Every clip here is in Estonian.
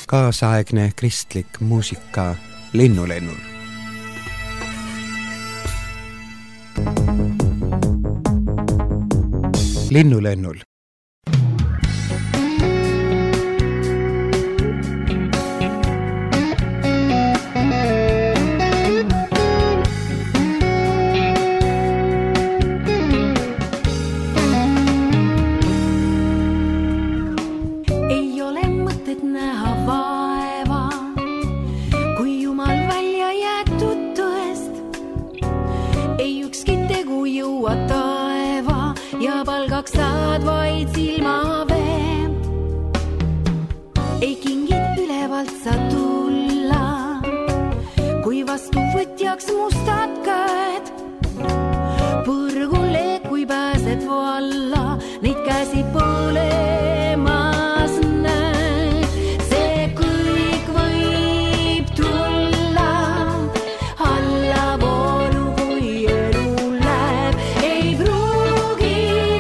kaasaegne kristlik muusika Linnulennul. Linnulennul. Saad vaid silmavee, ei kingid ülevalt sa tulla, kui vastu võtjaks mustad käed. Põrgule, kui pääsed valla, neid käsi põlemas näed. See kõik võib tulla allavoolu, kui elu läheb, ei pruugi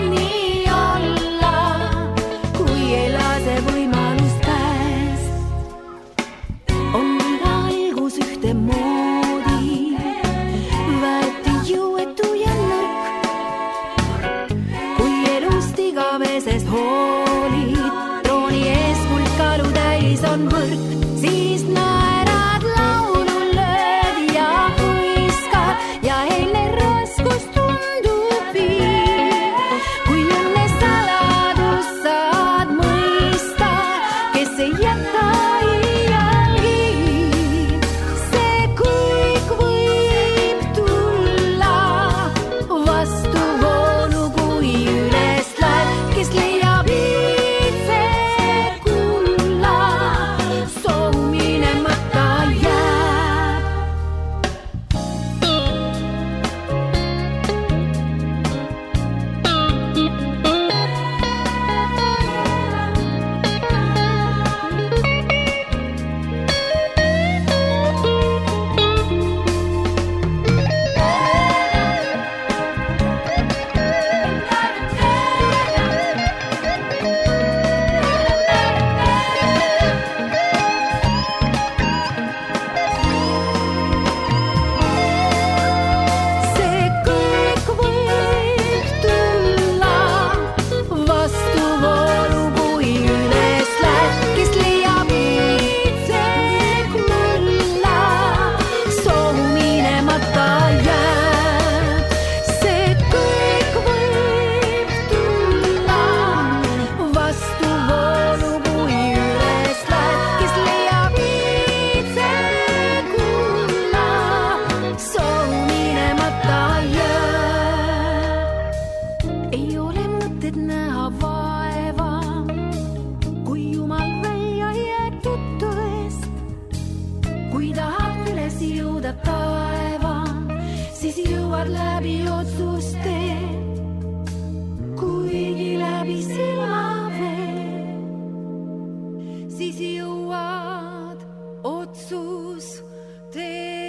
võimalust käest. On iga algus ühte moodi, väeti jõuetu ja nõrk. Kui elust igavesest hoolid, trooni ees kulkalu täis on võrk, siis naerad, laulu lööd ja hõiskad ja eilne raskus tundub viib. Kui õnne saladus saad mõista, kes ei jäta iialgi. See kõik võib tulla vastuvoolu, kui üles läheb, kes leiab iidse kulla, soov minemata jääb. See kõik võib tulla vastuvoolu, kui üles läheb, kes leiab iidse kulla, soov minemata jääb. See kõik võib tulla vastuvoolu, kui üles läheb, kes leiab iidse kulla, soov minemata jääb. Ei ole mõtet näha vaeva, kui Jumal välja jäetud tõest. Kui tahad üles jõuda taeva, siis jõuad läbi otsuste, kuigi läbi silmavee, siis jõuad otsuste.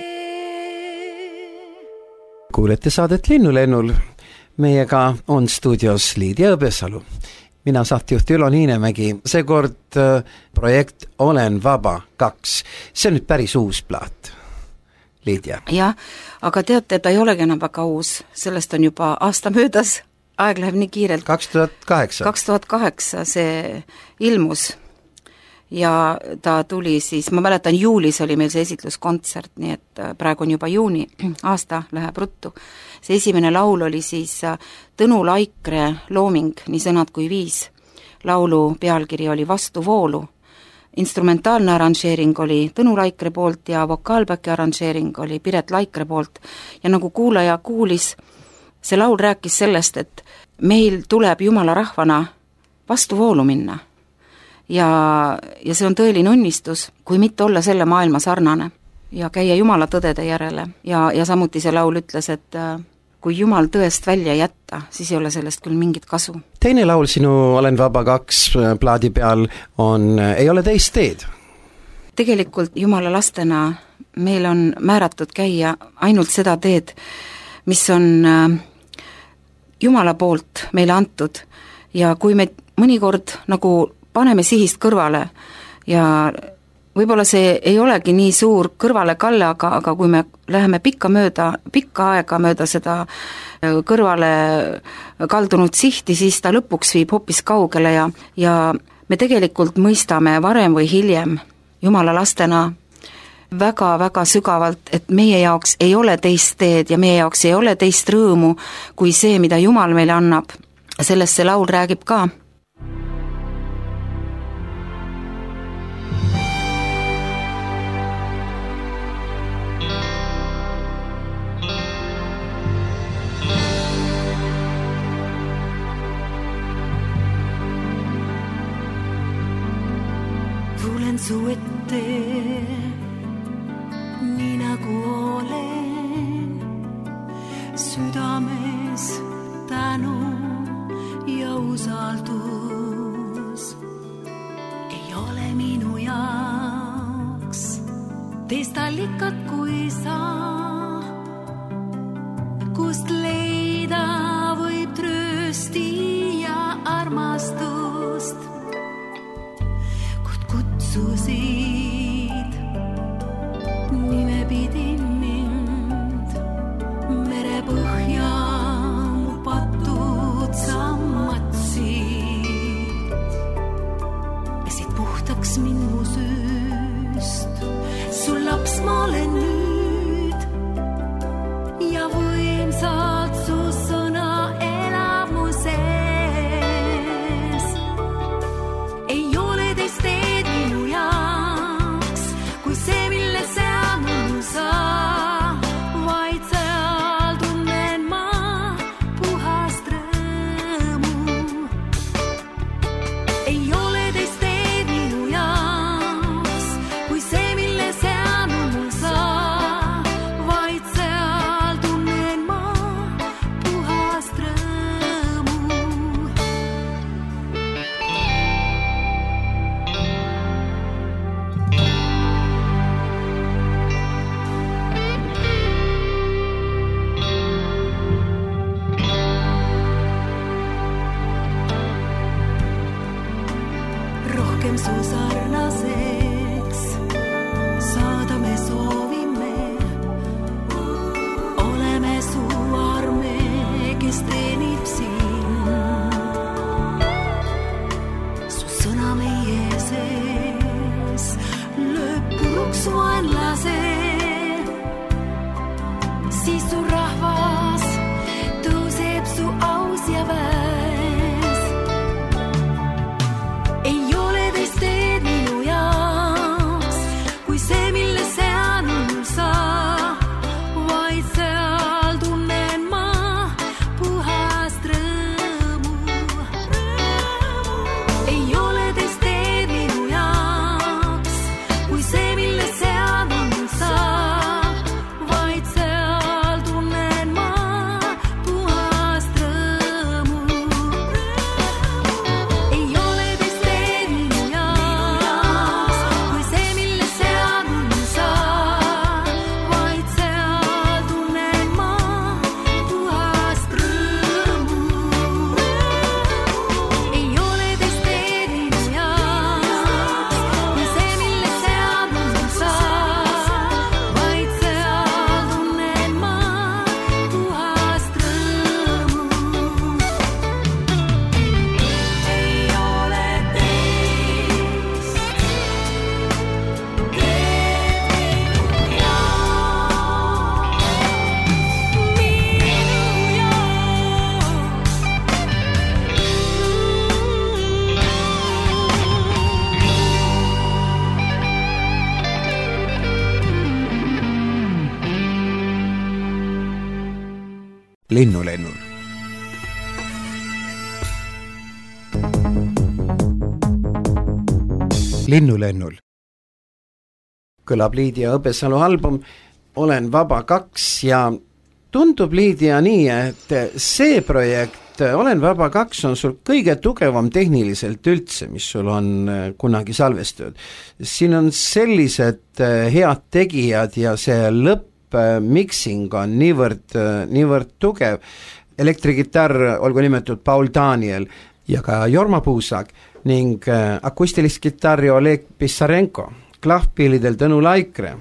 Kuulete saadet Linnulennul. Meiega on stuudios Liidia Õbesalu. Mina saatejuht Ülo Niinemägi. Seekord projekt Olen vaba 2. See on nüüd päris uus plaat. Liidia. Jah, aga teate, ta ei olegi enam väga uus. Sellest on juba aasta möödas. Aeg läheb nii kiirelt. 2008. 2008 see ilmus. Ja ta tuli siis, ma mäletan, juulis oli meil see esitluskontsert, nii et praegu on juba juuni, aasta läheb ruttu. See esimene laul oli siis Tõnu Laikre looming, nii sõnad kui viis. Laulu pealkiri oli Vastuvoolu. Instrumentaalne arranžeering oli Tõnu Laikre poolt ja vokaalbäki arranžeering oli Piret Laikre poolt. Ja nagu kuulaja kuulis, see laul rääkis sellest, et meil tuleb Jumala rahvana vastuvoolu minna. Ja see on tõeline õnnistus, kui mitte olla selle maailma sarnane ja käia Jumala tõdede järele. Ja samuti see laul ütles, et kui Jumal tõest välja jätta, siis ei ole sellest küll mingit kasu. Teine laul sinu Olen vaba 2 plaadi peal on Ei ole teist teed. Tegelikult Jumala lastena meil on määratud käia ainult seda teed, mis on Jumala poolt meile antud. Ja kui me mõnikord nagu paneme sihist kõrvale ja võib-olla see ei olegi nii suur kõrvalekalle, aga kui me läheme pikka aega mööda seda kõrvale kaldunud sihti, siis ta lõpuks viib hoopis kaugele ja me tegelikult mõistame varem või hiljem Jumala lastena väga-väga sügavalt, et meie jaoks ei ole teist teed ja meie jaoks ei ole teist rõõmu kui see, mida Jumal meile annab. Sellest see laul räägib ka. Tulen su ette, nii nagu olen, südames tänu ja usaldus. Ei ole minu jaoks teist allikat kui sa, kust leida võib tröösti ja armastust. Kutsusid nimepidi mind merepõhja mu patud sammatsid. Pesid puhtaks mind mu süüst, sul laps ma olen nüüd ja võimsalt su sõna elab mu sees. Ei ole teist teed minu jaoks kui see, mille seanud sa, vaid seal tunnen ma puhast rõõmu. Ei ole teist teed minu jaoks kui see, mille seanud sa, vaid seal tunnen ma puhast rõõmu. Rohkem su sarnaseks saada me soovime, oleme su arme, kes teenib sind. Su sõna meie sees lööb puruks vaenlase, siis su rahvas tõuseb su aus ja väes. Ei ole teist teed minu jaoks kui see, mille seanud sa, vaid seal tunnen ma puhast rõõmu. Ei ole teist teed minu jaoks kui see, mille seanud sa, vaid seal tunnen ma puhast rõõmu. Ei ole teist teed minu jaoks kui see, mille seanud sa, vaid seal tunnen ma puhast rõõmu. Ei ole teist teed minu jaoks kui see, mille seanud sa, vaid seal tunnen ma puhast rõõmu. Ei ole teist teed minu Linnulennul. Linnulennul kõlab Liidia Õbesalu album Olen vaba 2 ja tundub, Liidia, nii, et see projekt Olen vaba 2 on sul kõige tugevam tehniliselt üldse, mis sul on kunagi salvestatud. Siin on sellised head tegijad ja see lõpp-mixing on niivõrd tugev. Elektrigitarr, olgu nimetatud Paul Daniel ja ka Jorma Puusak ning akustilist kitarri Oleg Pissarenko. klahvpillidel Tõnu Laikre,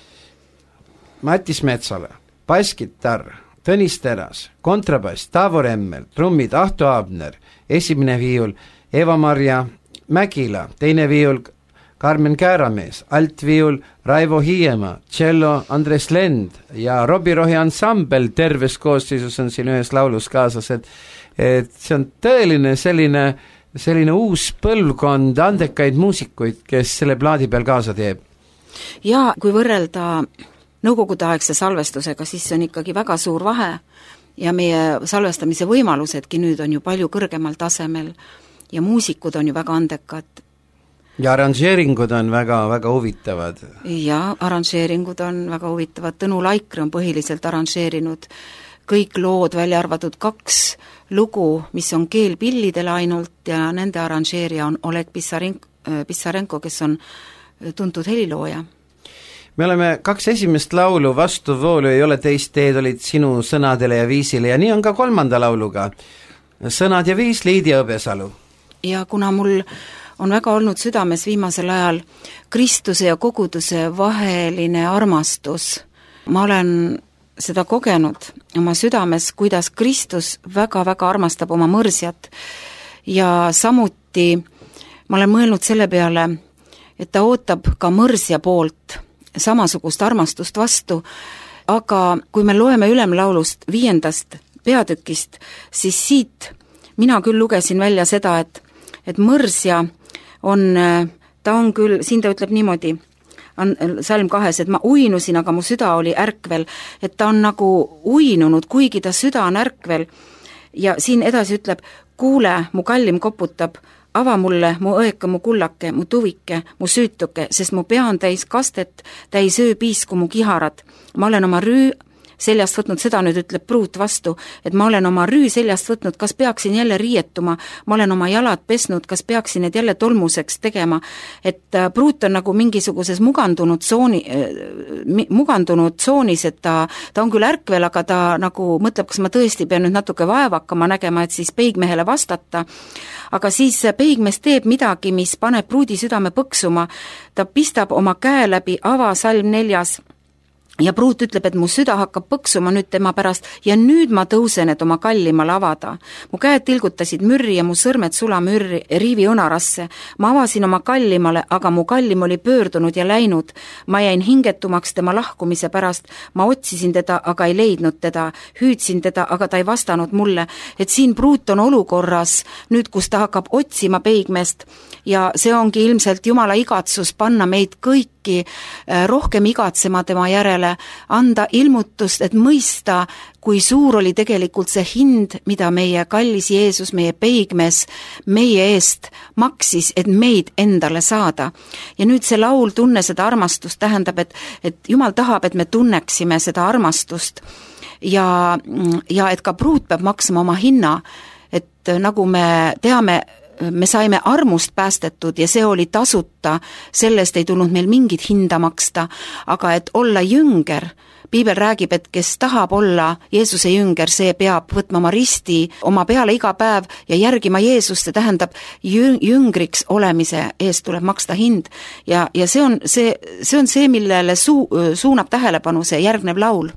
Mattis Metsala, basskitarr Tõnis Teras, kontrabass Taavo Remmel, trummid Ahto Abner, esimene viiul Eva-Maria Mägila, teine viiul Karmen Kääramees, altviiul Raivo Hiiemaa, cello Andres Lend ja Robbie Rohi ansambel terves koosseisus on siin ühes laulus kaasas, et see on tõeline selline uus põlvkond andekaid muusikuid, kes selle plaadi peal kaasa teeb. Ja kui võrrelda nõukogudeaegse salvestusega, siis see on ikkagi väga suur vahe ja meie salvestamise võimalusedki nüüd on ju palju kõrgemal tasemel ja muusikud on ju väga andekad. Ja arranžeeringud on väga huvitavad. Ja arranžeeringud on väga huvitavad. Tõnu Laikre on põhiliselt arranžeerinud kõik lood, välja arvatud 2 lugu, mis on keelpillidele ainult ja nende arranžeerija on Oleg Pissarenko, kes on tuntud helilooja. Me oleme 2 esimest laulu Vastuvoolu ei ole teist teed olid sinu sõnadele ja viisile ja nii on ka 3. lauluga. Sõnad ja viis Liidia Õbesalu. Ja kuna mul on väga olnud südames viimasel ajal Kristuse ja koguduse vaheline armastus, ma olen seda kogenud oma südames, kuidas Kristus väga-väga armastab oma mõrsjat ja samuti ma olen mõelnud selle peale, et ta ootab ka mõrsja poolt samasugust armastust vastu, aga kui me loeme ülemlaulust 5. peatükist, siis siit mina küll lugesin välja seda, et mõrsja ta on küll, siin ta ütleb niimoodi, salm 2, et ma uinusin, aga mu süda oli ärkvel, et ta on nagu uinunud, kuigi ta süda on ärkvel ja siin edasi ütleb, kuule, mu kallim koputab, ava mulle, mu õeka, mu kullake, mu tuvike, mu süütuke, sest mu pea on täis kastet, täis ööpiisku mu kiharad. Ma olen oma rüü seljast võtnud, seda nüüd ütleb pruut vastu, et ma olen oma rüü seljast võtnud, kas peaksin jälle riietuma, ma olen oma jalad pesnud, kas peaksin need jälle tolmuseks tegema, et pruut on nagu mingisuguses mugandunud tsoonis, et ta on küll ärkvel, aga ta nagu mõtleb, kas ma tõesti pean nüüd natuke vaevakama nägema, et siis peigmehele vastata, aga siis peigmees teeb midagi, mis paneb pruudi südame põksuma, ta pistab oma käe läbi salm 4 ja pruut ütleb, et mu süda hakkab põksuma nüüd tema pärast ja nüüd ma tõusen, et oma kallimale avada. Mu käed tilgutasid mürri ja mu sõrmed sulamürri riivi õnarasse. Ma avasin oma kallimale, aga mu kallim oli pöördunud ja läinud. Ma jäin hingetumaks tema lahkumise pärast. Ma otsisin teda, aga ei leidnud teda. Hüüdsin teda, aga ta ei vastanud mulle. Et siin pruut on olukorras nüüd, kus ta hakkab otsima peigmeest ja see ongi ilmselt Jumala igatsus panna meid kõiki rohkem igatsema tema järele, anda ilmutust, et mõista, kui suur oli tegelikult see hind, mida meie kallis Jeesus, meie peigmees, meie eest maksis, et meid endale saada. Ja nüüd see laul Tunne seda armastust tähendab, et Jumal tahab, et me tunneksime seda armastust ja et ka pruut peab maksma oma hinna, et nagu me teame, me saime armust päästetud ja see oli tasuta, sellest ei tulnud meil mingit hinda maksta, aga et olla jünger, Piibel räägib, et kes tahab olla Jeesuse jünger, see peab võtma oma risti oma peale iga päev ja järgima Jeesust, see tähendab jüngriks olemise eest tuleb maksta hind ja see on see, millele suunab tähelepanu see järgnev laul.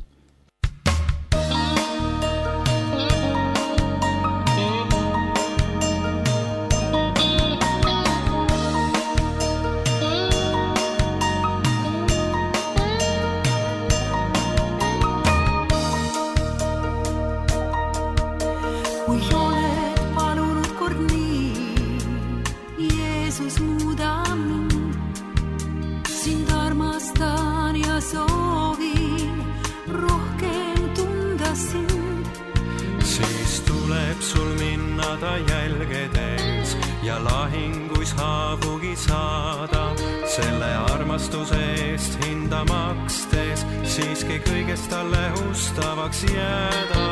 Jälgedes ja lahinguis haavugi saada, selle armastuse eest hinda makstes, siiski kõigest talle ustavaks jääda.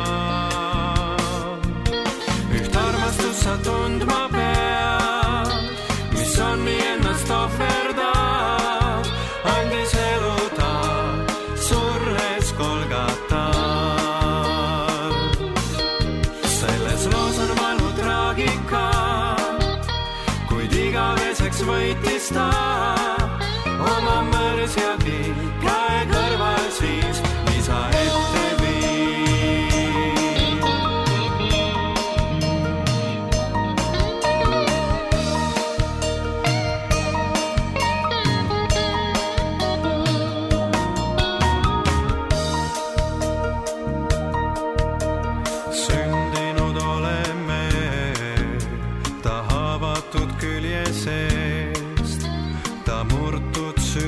Üht armastust sa tundma pead, mis on nii ennast ohverdab, andis elu ta surres Golgata. Selles loos on valu traagika, kuid igaveseks võitis ta oma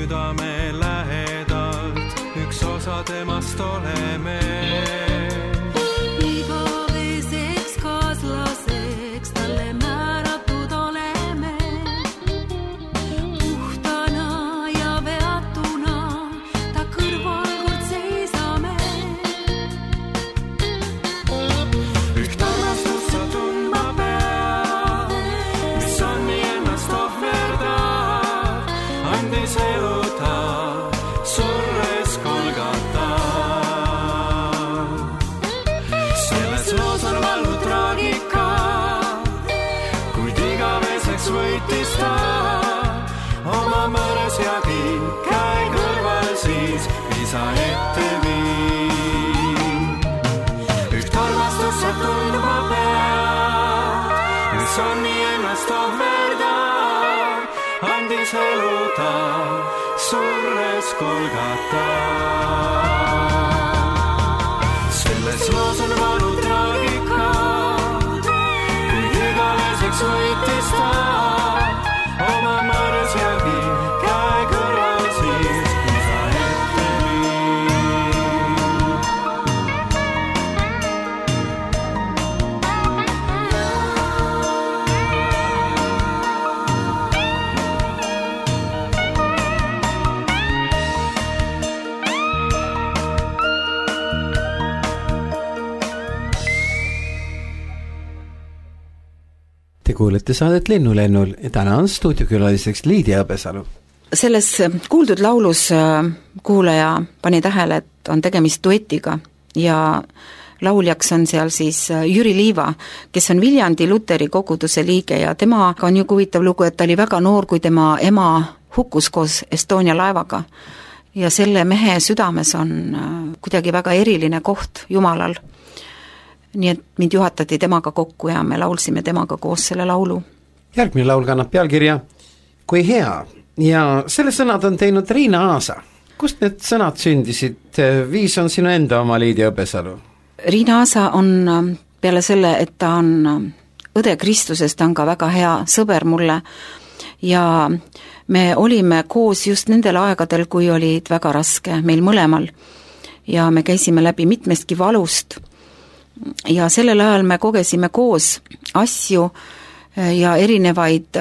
südame lähedalt, üks osa temast oleme. Igaveseks kaaslaseks talle määratud oleme. Puhtana ja veatuna ta kõrval kord seisame. Üht armastust sa tundma pead, mis on nii ennast ohverdab, andis elu ta surres Golgata. Selles loos on valu traagika, kuid igaveseks võitis ta oma mõres jagi, käe kõrval siis isa ette viib. Üht armastust sa tundma pead, mis on nii ennast ohverdab, andis elu ta surres Golgata. Selles loos on valu traagika, kuid igaveseks võitis ta oma mõres jagi, käe kõrval siis isa ette viib. Te kuulete saadet Lennulennul ja täna on stuudiokülaliseks Liidia Õbesalu. Selles kuuldud laulus kuulaja pani tähele, et on tegemist duetiga ja lauljaks on seal siis Jüri Liiva, kes on Viljandi Luteri koguduse liige ja temaga on ju huvitav lugu, et ta oli väga noor, kui tema ema hukkus koos Estonia laevaga. Ja selle mehe südames on kuidagi väga eriline koht Jumalal. Nii et mind juhatati temaga kokku ja me laulsime temaga koos selle laulu. Järgmine laul kannab pealkirja Kui hea ja selle sõnad on teinud Riina Aasa. Kust need sõnad sündisid? Viis on sinu enda oma, Liidia Õbesalu. Riina Aasa on peale selle, et ta on õde Kristusest, ta on ka väga hea sõber mulle ja me olime koos just nendel aegadel, kui olid väga raske meil mõlemal ja me käisime läbi mitmestki valust ja sellel ajal me kogesime koos asju ja erinevaid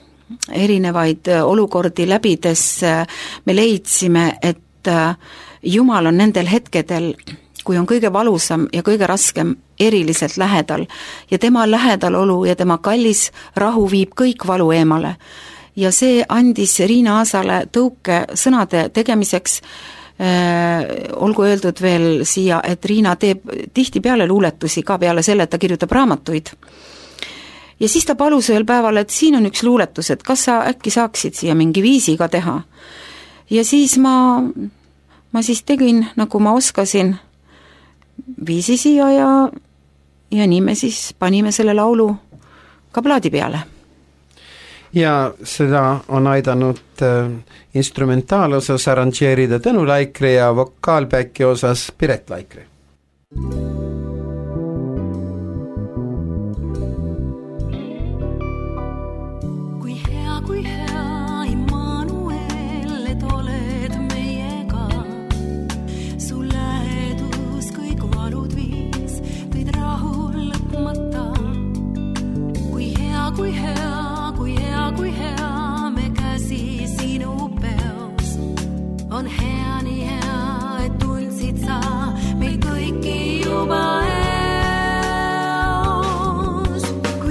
olukordi läbides me leidsime, et Jumal on nendel hetkedel, kui on kõige valusam ja kõige raskem, eriliselt lähedal ja tema lähedalolu ja tema kallis rahu viib kõik valu eemale. Ja see andis Riina Aasale tõuke sõnade tegemiseks. Olgu öeldud veel siia, et Riina teeb tihti peale luuletusi ka peale selle, et ta kirjutab raamatuid. Ja siis ta palus ühel päeval, et siin on üks luuletus, et kas sa äkki saaksid siia mingi viisiga teha. Ja siis ma siis tegin, nagu ma oskasin, viisi siia ja nii me siis panime selle laulu ka plaadi peale. Ja seda on aidanud instrumentaalosas arranžeerida Tõnu Laikre ja vokaalpäki osas Piret Laikre. Kui hea Immanuel, et oled meiega, su lähedus kõik valud viis, tõid rahu lõpmata. Kui hea me käsi sinu peos, on hea nii hea, et tundsid sa meil kõiki juba eos. Kui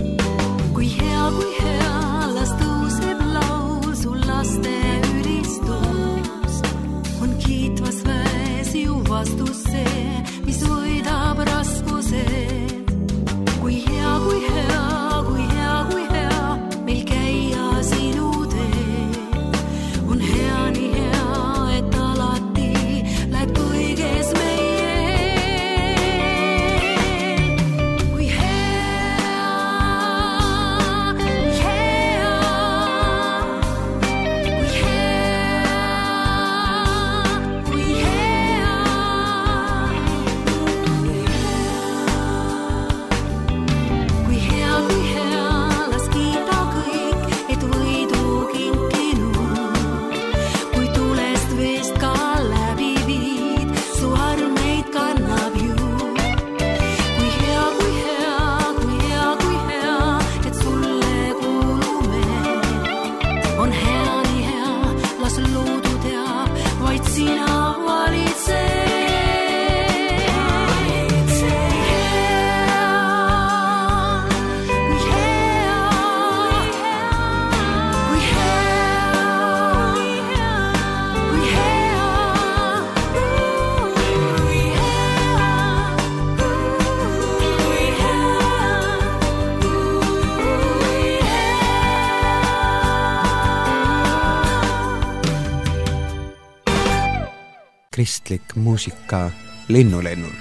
hea, las tõuseb laul su laste ülist kristlik muusika Linnulennul.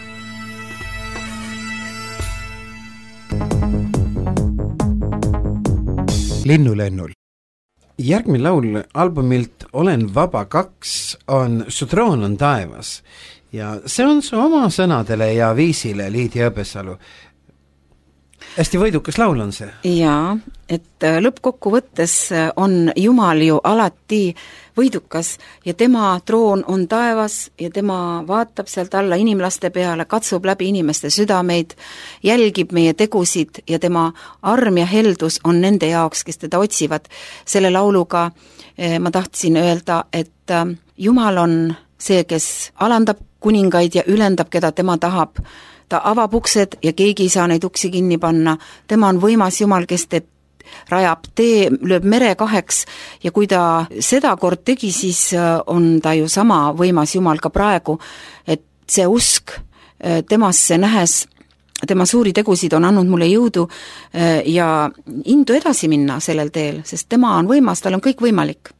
Linnulennul. Järgmine laul albumilt Olen vaba 2 on Su troon on taevas ja see on su oma sõnadele ja viisile, Liidia Õbesalu. Hästi võidukas laul on see. Jaa, et lõppkokkuvõttes on Jumal ju alati võidukas ja tema troon on taevas ja tema vaatab sealt alla inimlaste peale, katsub läbi inimeste südameid, jälgib meie tegusid ja tema arm ja heldus on nende jaoks, kes teda otsivad. Selle lauluga ma tahtsin öelda, et Jumal on see, kes alandab kuningaid ja ülendab, keda tema tahab. Ta avab uksed ja keegi ei saa neid uksi kinni panna. Tema on võimas Jumal, kes rajab tee, lööb mere 2 ja kui ta seda kord tegi, siis on ta ju sama võimas Jumal ka praegu, et see usk temasse nähes, tema suuri tegusid on andnud mulle jõudu ja indu edasi minna sellel teel, sest tema on võimas, tal on kõik võimalik.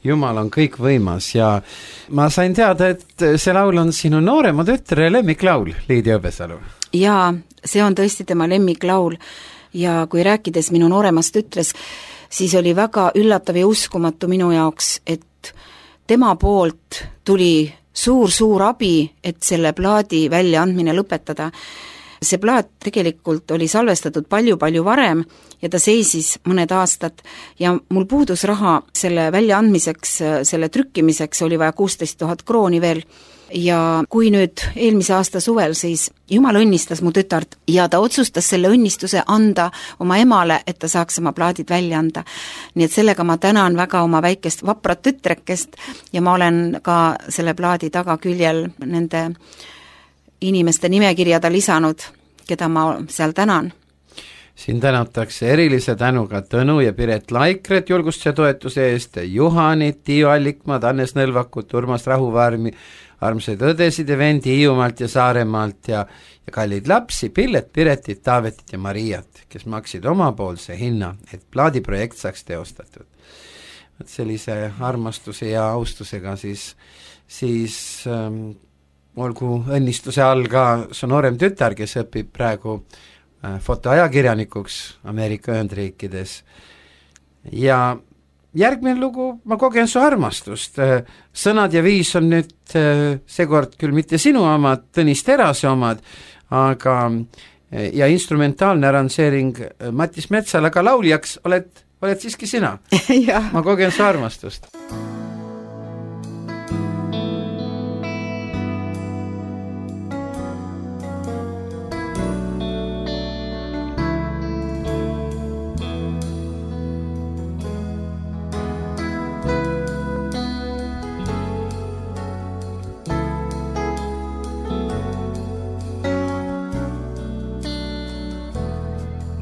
Jumal on kõik võimas ja ma sain teada, et see laul on sinu noorema tütre lemmiklaul, Liidia Õbesalu. Jaa, see on tõesti tema lemmiklaul ja kui rääkides minu nooremast tütres, siis oli väga üllatav ja uskumatu minu jaoks, et tema poolt tuli suur abi, et selle plaadi väljaandmine lõpetada. See plaat tegelikult oli salvestatud palju varem ja ta seisis mõned aastad ja mul puudus raha selle väljaandmiseks, selle trükkimiseks oli vaja 16 000 krooni veel. Ja kui nüüd eelmise aasta suvel, siis Jumal õnnistas mu tütart ja ta otsustas selle õnnistuse anda oma emale, et ta saaks oma plaadid välja anda. Nii et sellega ma tänan väga oma väikest vaprat tütrekest ja ma olen ka selle plaadi tagaküljel nende inimeste nimekirjada lisanud, keda ma seal tänan. Siin tänatakse erilise tänuga Tõnu ja Piret Laikret julgustuse toetuse eest, Juhanit, Tiiu Allikmaad, Hannes Nõlvakut, Urmas Rahuvarmi, armsaid õdesid ja vendi Hiiumaalt ja Saaremaalt ja kallid lapsi, Pillet, Piretit, Taavetit ja Mariat, kes maksid omapoolse hinna, et plaadiprojekt saaks teostatud. Sellise armastuse ja austusega siis olgu õnnistuse all ka su noorem tütar, kes õpib praegu fotoajakirjanikuks Ameerika Ühendriikides. Ja järgmine lugu, ma kogen su armastust. Sõnad ja viis on nüüd seekord küll mitte sinu omad, Tõnis Terase omad, aga ja instrumentaalne arranžeering Mattis Metsal, aga lauljaks oled siiski sina. Ma kogen su armastust.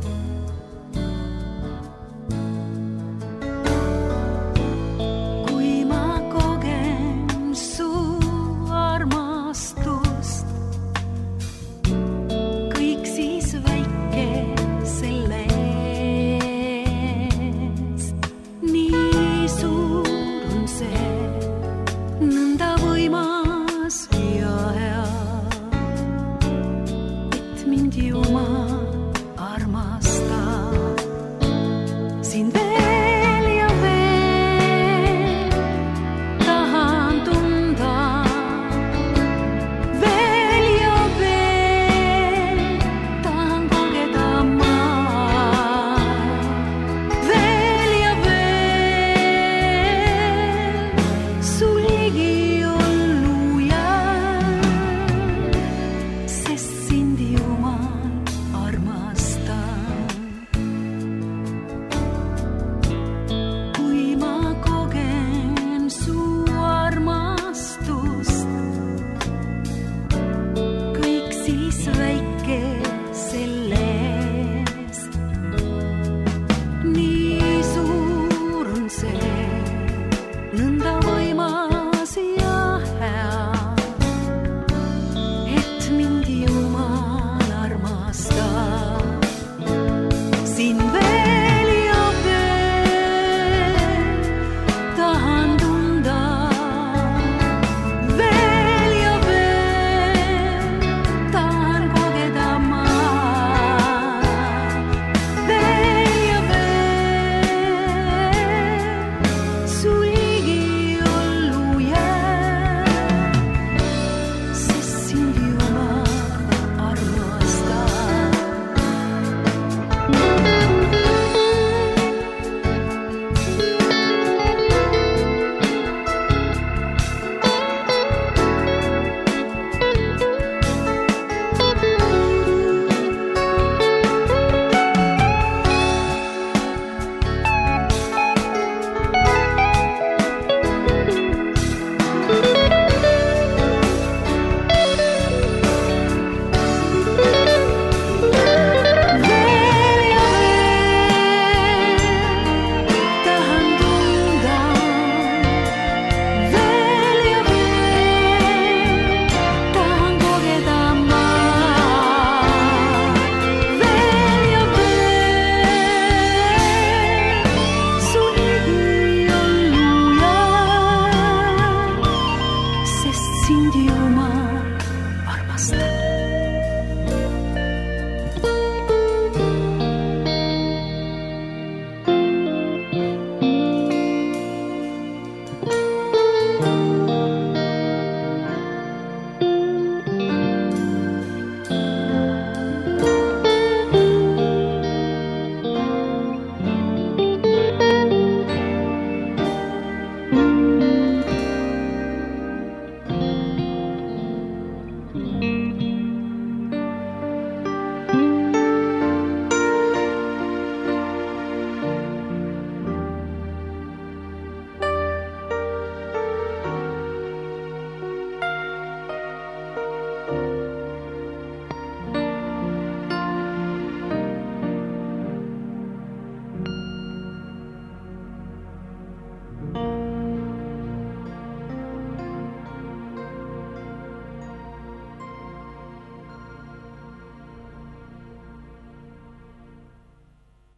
Kui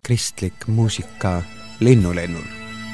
kristlik muusika Linnulennul.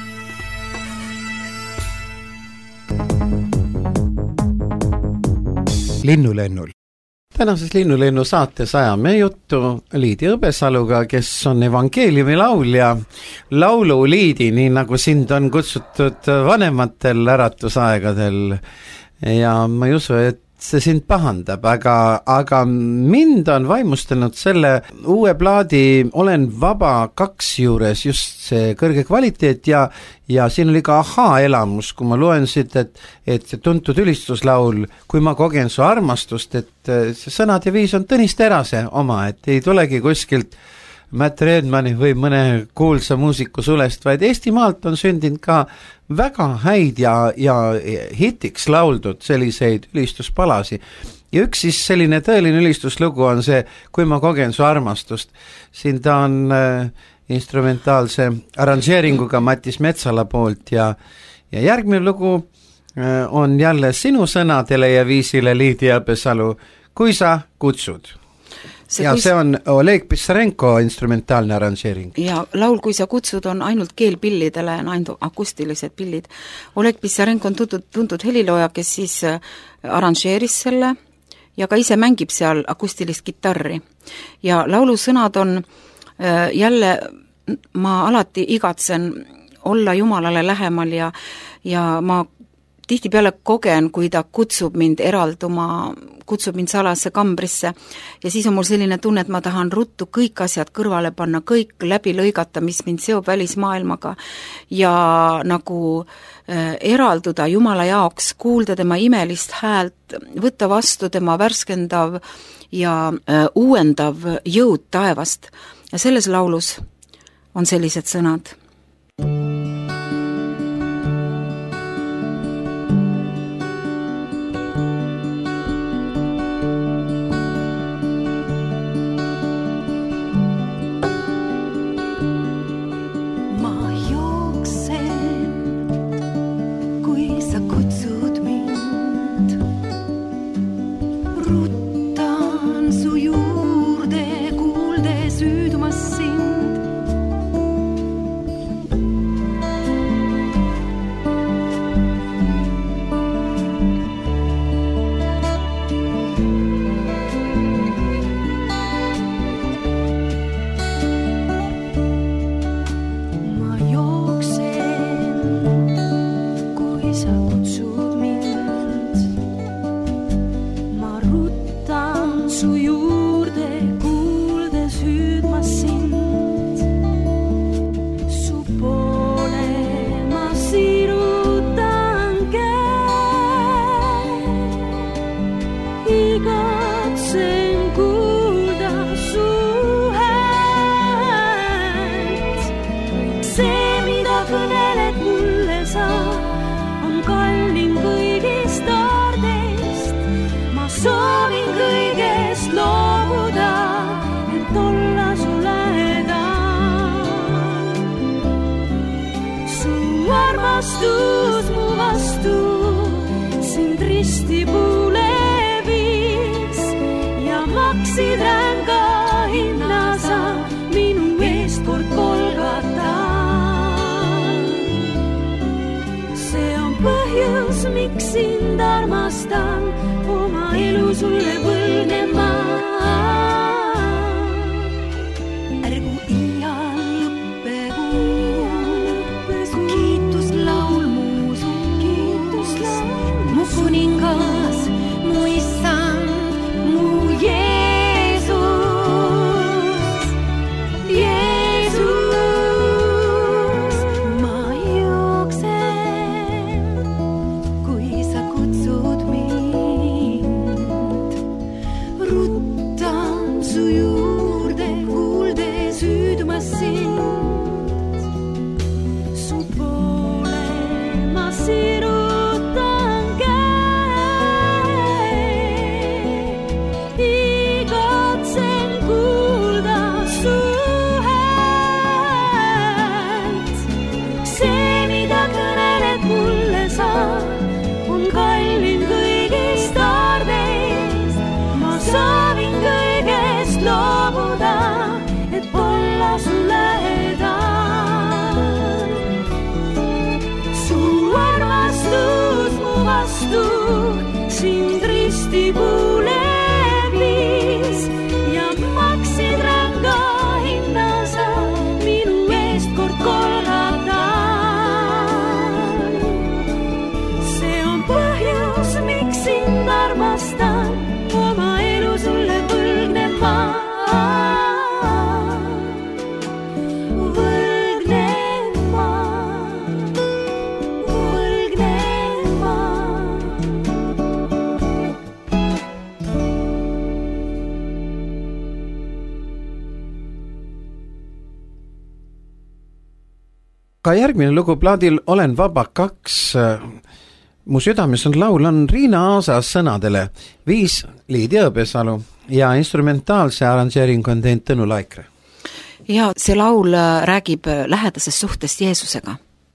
Linnulennul. Tänases Linnulennu saates ajame juttu Liidi Õbesaluga, kes on evangeeliumi laulja, laululiidi, nii nagu sind on kutsutud vanematel äratusaegadel. Ja ma ei usu, et see sind pahandab, aga mind on vaimustanud selle uue plaadi Olen vaba 2 juures just see kõrge kvaliteet ja siin oli ka ahaa-elamus, kui ma loen siit, et see tuntud ülistuslaul Kui ma kogen su armastust, et see sõnad ja viis on Tõnis Terase oma, et ei tulegi kuskilt Matt Redmani või mõne kuulsa muusiku sulest, vaid Eestimaalt on sündinud ka väga häid ja hitiks lauldud selliseid ülistuspalasi. Ja üks siis selline tõeline ülistuslugu on see Kui ma kogen su armastust. Siin ta on instrumentaalse arranžeeringuga Mattis Metsala poolt ja järgmine lugu on jälle sinu sõnadele ja viisile Liidi Õbesalu Kui sa kutsud. See on Oleg Pissarenko instrumentaalne arranžeering. Ja laul Kui sa kutsud on ainult keelpillidele, ainult akustilised pillid. Oleg Pissarenko on tuntud helilooja, kes siis arranžeeris selle ja ka ise mängib seal akustilist kitarri. Ja laulu sõnad on jälle, ma alati igatsen olla Jumalale lähemal ja ma tihtipeale kogen, kui ta kutsub mind eralduma, kutsub mind salasse kambrisse ja siis on mul selline tunne, et ma tahan ruttu kõik asjad kõrvale panna, kõik läbi lõigata, mis mind seob välismaailmaga ja nagu eralduda Jumala jaoks, kuulda tema imelist häält, võtta vastu tema värskendav ja uuendav jõud taevast ja selles laulus on sellised sõnad. Miks sind armastan, oma elu sulle võlnema. Ärgu iial lõppegu, su kiituslaul mu suus. Mu kuningas, mu issand, mu Jeesus. Ma jooksen, kui sa kutsud mind. Ruttan su juurde, kuuldes hüüdmas sind. Su poole ma sirutan käed. vastu sind ristipuule viis ja maksid ranga hinna sa minu eest kord Golgatal. See on põhjus, miks sind armastan, oma elu sulle võlgnen ma. Ka järgmine lugu plaadil Olen vaba 2, Mu südames on laul, on Riina Aasas sõnadele, 5 Liidia Õbesalu ja instrumentaalse arranžeering on teinud Tõnu Laikre. Ja see laul räägib lähedasest suhtest Jeesusega.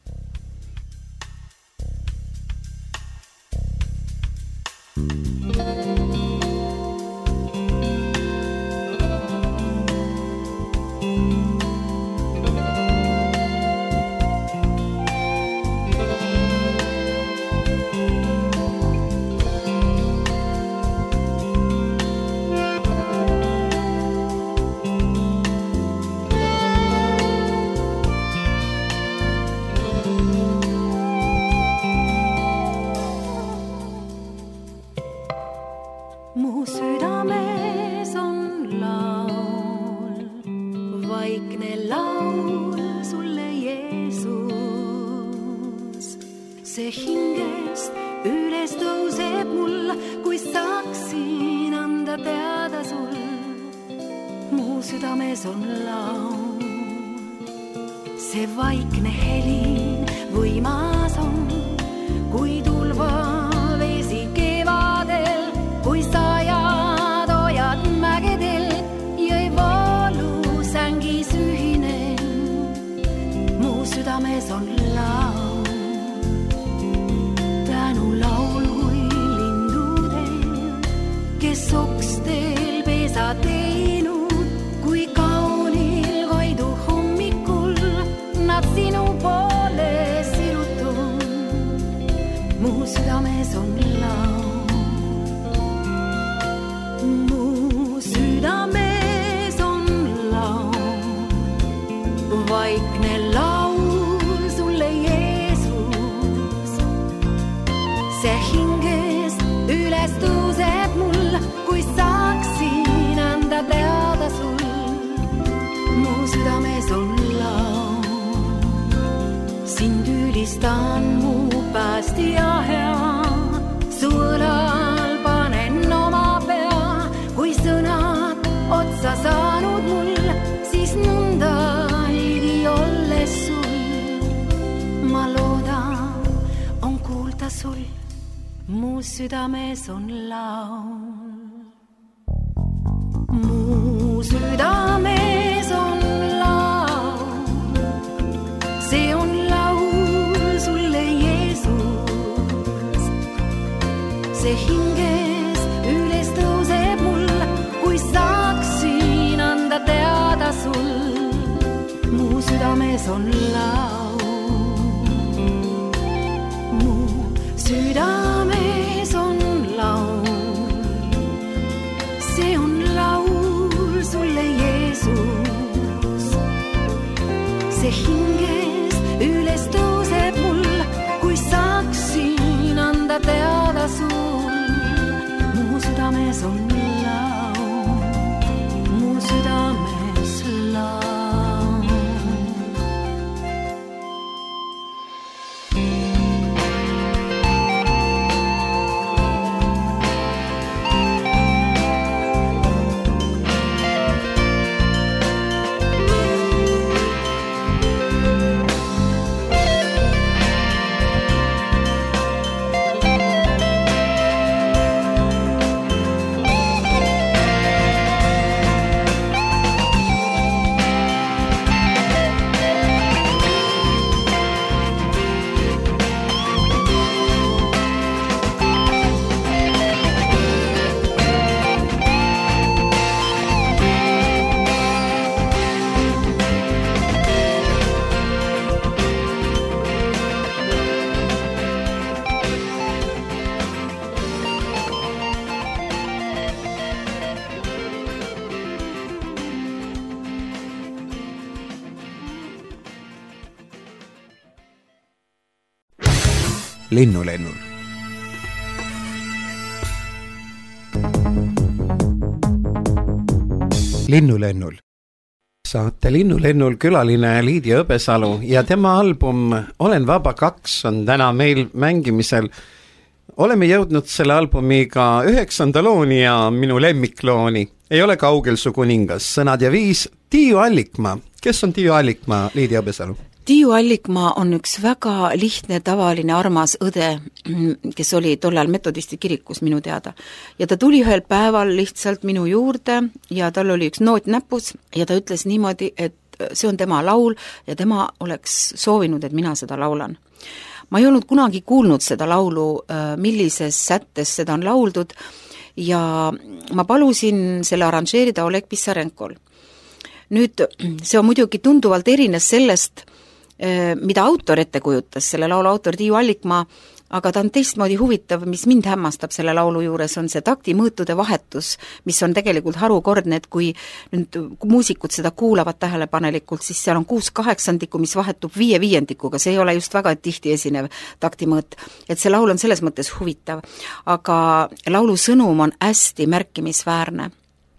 See hingest üles tõuseb mul, kui saaksin anda teada sul. Mu südames on laul, see vaikne helin võimas on, kui tulva vesi kevadel, kui sajad ojad mägedel jõi voolu sängis ühinen. Mu südames on laul, kes okstel pesa teinud, kui kaunil Koidu hommikul nad sinu poole sirutun. Mu südames on laul, mu südames on laul, vaikne laul sulle Jeesus. See hingest üles tõuseb mul, kui saaksin anda teada sul. Mu südames on laul, sind ülistan mu päästja hea. Su õlal panen oma pea, kui sõnad otsa saanud mul, siis nõnda ligi olles sul. Ma loodan, on kuulda sul. Mu südames on laul, mu südames on laul, see on laul sulle Jeesus. See hingest üles tõuseb mul, kui saaksin anda teada sul. Mu südames on laul, mu südames on laul, see on laul sulle Jeesus. See hingest üles tõuseb mul, kui saaksin anda teada sul. Mu südames on laul, mu südames laul. Linnulennul. Linnulennul. Saate Linnulennul külaline Liidia Õbesalu ja tema album Olen vaba 2 on täna meil mängimisel. Oleme jõudnud selle albumiga 9. looni ja minu lemmiklooni. Ei ole kaugel su kuningas, sõnad ja viis. Tiiu Allikmaa. Kes on Tiiu Allikmaa, Liidia Õbesalu? Tiiu Allikmaa on üks väga lihtne, tavaline, armas õde, kes oli tollal metodisti kirikus minu teada. Ja ta tuli ühel päeval lihtsalt minu juurde ja tal oli üks noot näpus ja ta ütles niimoodi, et see on tema laul ja tema oleks soovinud, et mina seda laulan. Ma ei olnud kunagi kuulnud seda laulu, millises sättes seda on lauldud ja ma palusin selle arranžeerida Oleg Pissarenkol. Nüüd, see on muidugi tunduvalt erines sellest, mida autor ette kujutas, selle laulu autor Tiiu Allikmaa, aga ta on teistmoodi huvitav, mis mind hämmastab selle laulu juures, on see taktimõõtude vahetus, mis on tegelikult harukordne, et kui nüüd muusikud seda kuulavad tähelepanelikult, siis seal on 6/8, mis vahetub 5/5, see ei ole just väga tihti esinev taktimõõt. Et see laul on selles mõttes huvitav, aga laulu sõnum on hästi märkimisväärne.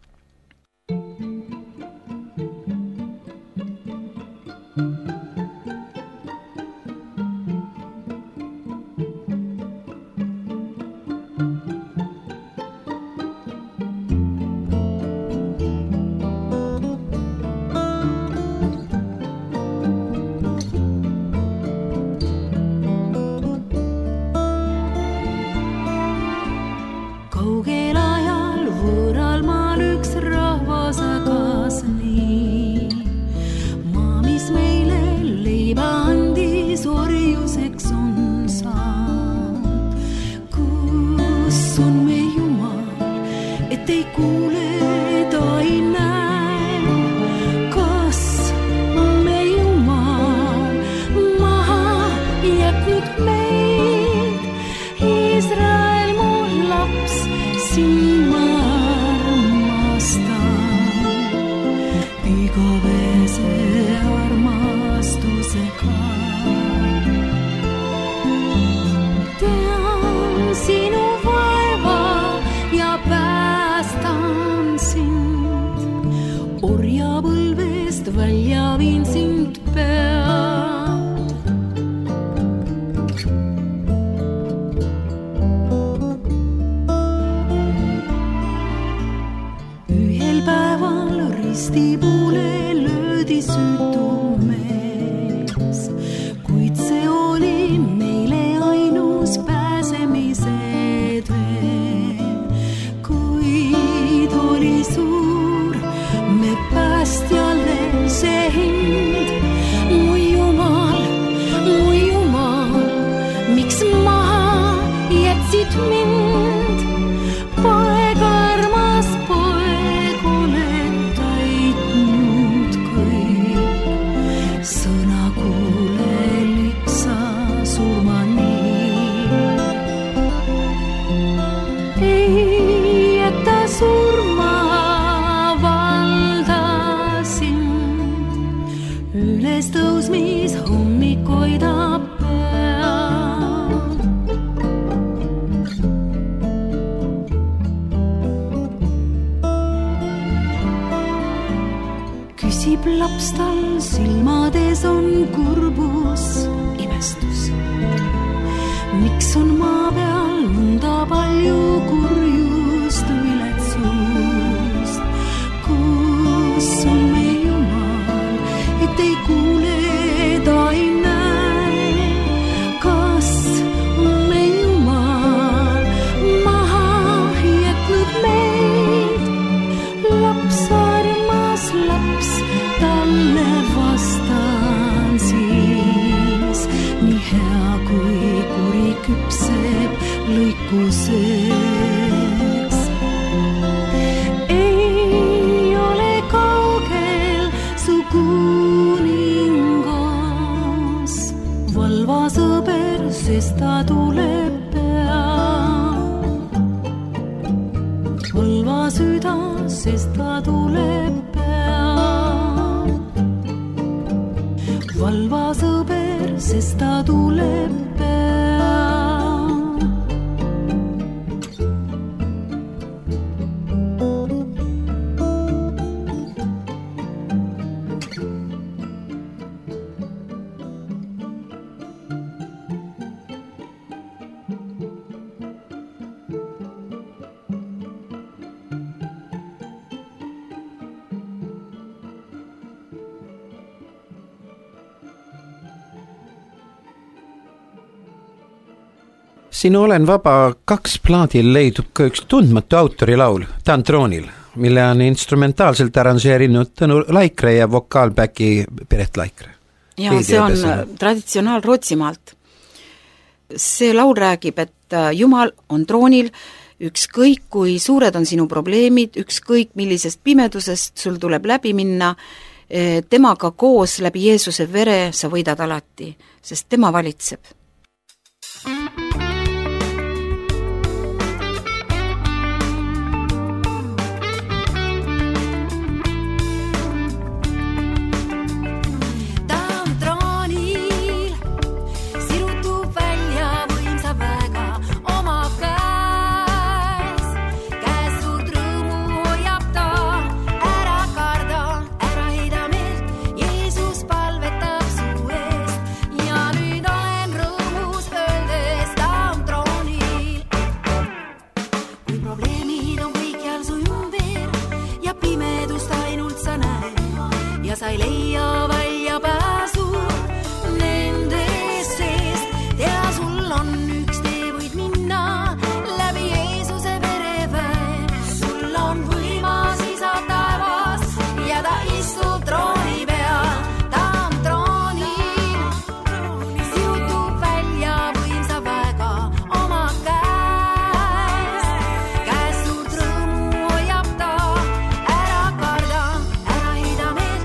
Laps tal silmades on kurbus, imestus. Miks on maa peal nõnda palju kurjust, viletsust? Kus on meie Jumal, et ei kuule, ta ei näe? Kas on meie Jumal maha jätnud meid? Laps, armas laps, talle vastan siis, nii hea kui kuri küpseb lõikuseks. Ei ole kaugel su kuningas, valva sõber, sest ta tuleb pea. Valva süda, sest ta tuleb pea. Valva sõber, sest ta tuleb pea. Sinu Olen vaba 2 plaadil leidub ka üks tundmatu autori laul Tantroonil, mille on instrumentaalselt arranžeerinud Tõnu Laikre ja vokaalbäki Piret Laikre. Ja see on traditsionaal Rootsimaalt. See laul räägib, et Jumal on troonil, ükskõik kui suured on sinu probleemid, ükskõik millisest pimedusest sul tuleb läbi minna, temaga koos läbi Jeesuse vere sa võidad alati, sest tema valitseb. Sa ei leia välja pääsu nendest seest. Tea, sul on üks tee, võid minna läbi Jeesuse vereväe. Sul on võimas isa taevas ja ta istub trooni peal. Ta on troonil, sihutub välja võimsa väega oma käes. Käes suurt rõõmu hoiab ta, ära karda, ära heida meelt.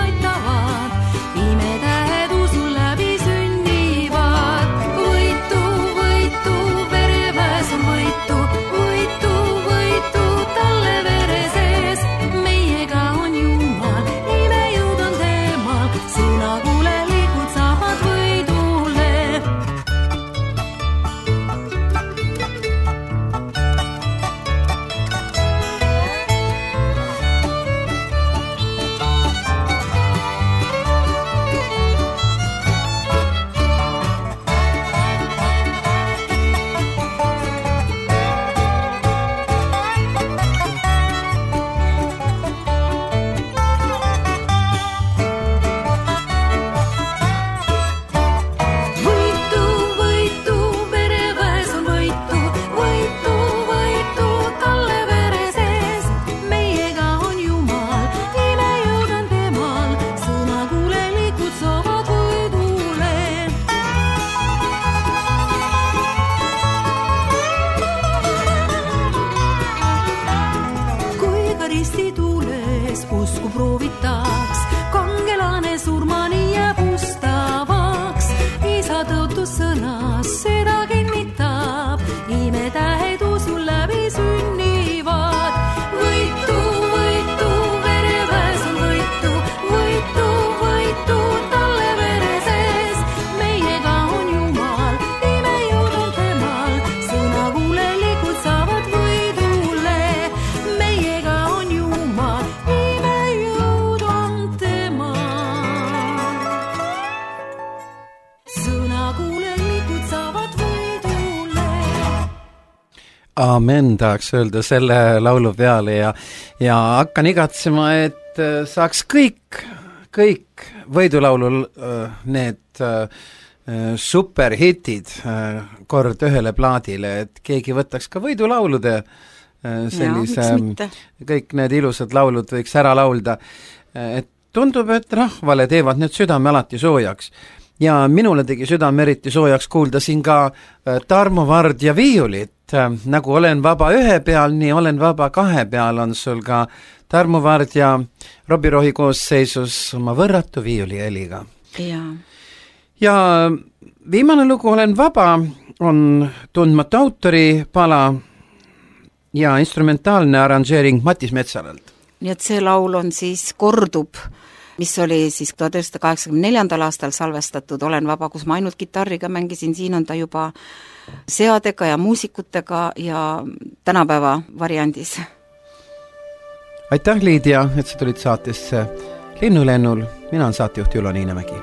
Võitu Aamen, tahaks öelda selle laulu peale ja hakkan igatsema, et saaks kõik võidulaulul need superhitid kord ühele plaadile, et keegi võtaks ka võidulaulude sellise, kõik need ilusad laulud võiks ära laulda. Et tundub, et rahvale teevad need südame alati soojaks. Ja minule tegi südame eriti soojaks kuulda siin ka Tarmo Vard ja viiulit. Nagu Olen vaba ühe peal, nii Olen vaba kahe peal on sul ka Tarmo Vard ja Robbie Rohi koosseisus oma võrratu viiuli heliga. Ja viimane lugu Olen vaba on tundmatu autori pala ja instrumentaalne arranžeering Matis Metsaralt. Nii et see laul on siis kordub, mis oli siis 1984. aastal salvestatud Olen vaba, kus ma ainult kitarriga mängisin, siin on ta juba seadega ja muusikutega ja tänapäeva variandis. Aitäh, Liidia, et sa tulid saatesse Linnulennul. Mina on saatejuht Ülo Niinemägi.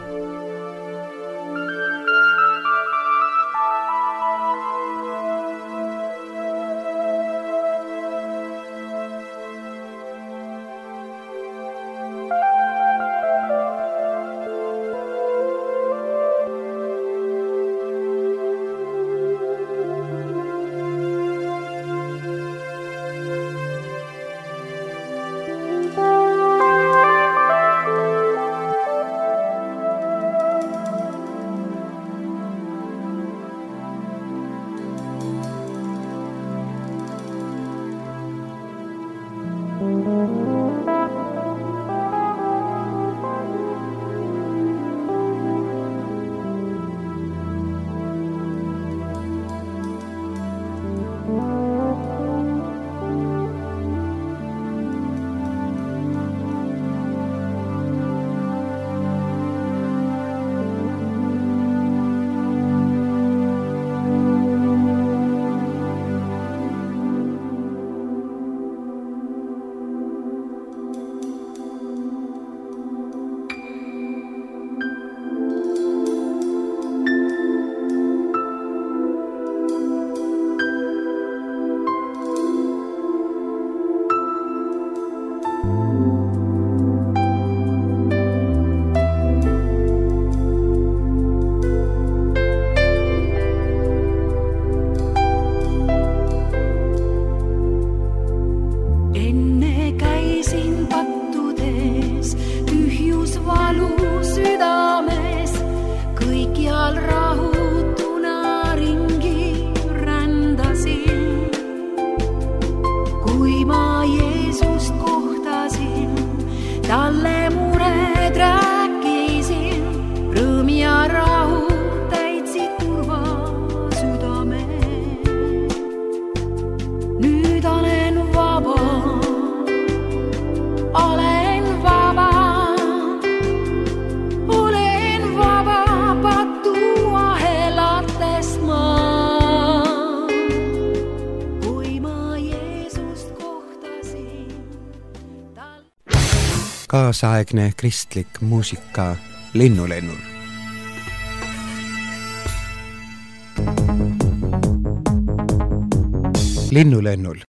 Kaasaegne kristlik muusika Linnulennul. Linnulennul